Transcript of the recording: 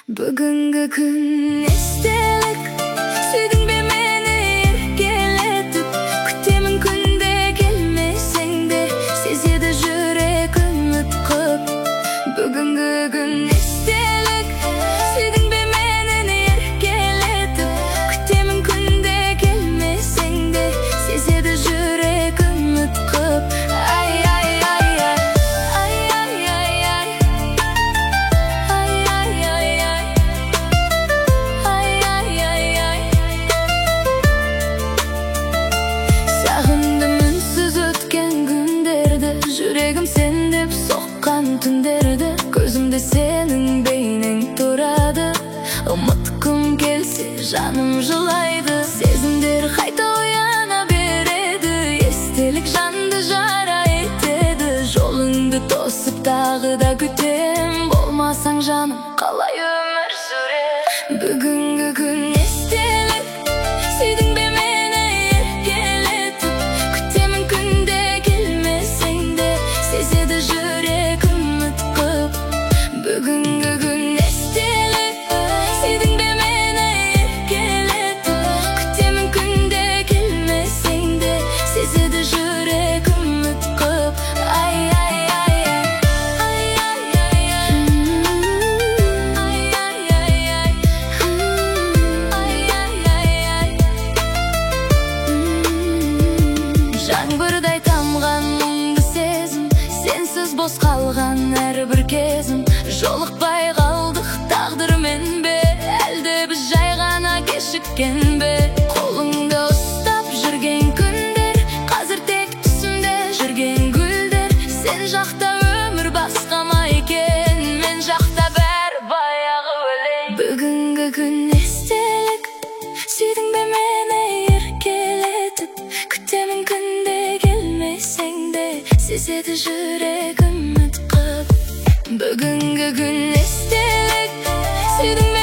Бүгінгі күн естелік, сүйдің бе мені еркелетіп. Күтемін күнде келмесең де, сезеді жүрек үміт қып. Бүгінгі күн естелік, сүйдің бе мені еркелетіп. Күтемін күнде келмесең де, сезеді жүрек үміт қып. Жүрегім сен деп соққан түндерді, көзімде сенің бейнең тұрады. Ұмытқым келсе жаным жылайды, сезімдер қайта ояна береді. Естелік жанды жара етеді, жолыңды тосып тағы да күтем. Болмасаң жаным қалай өмір сүрем. Бүгінгі күн естелік, сүйдің бе мені еркелетіп. Күтемін күнде келмесең де, сезеді жүрек үміт қып. Бүгінгі күн естелік, сүйдің бе мені еркелетіп. Күтемін күнде келмесең де, сезеді жүрек үміт қып. Жаңбырдай тамған мұңды сезім, сенсіз бос қалған әрбір кезім. Жолықпай қалдық тағдырмен бе, әлде біз жай ғана кешіккен бе? Қолыңды ұстап жүрген күндер, қазір тек түсімде жүрген гүлдер. Сен жақта өмір басқа ма екен, мен жақта бәрі баяғы өлең. Бүгінгі күн естелік, сүйдің бе мені еркелетіп. Күтемін күнде келмесең де, сезеді жүрек үміт қып. Бүгінгі күн естелік, сүйдің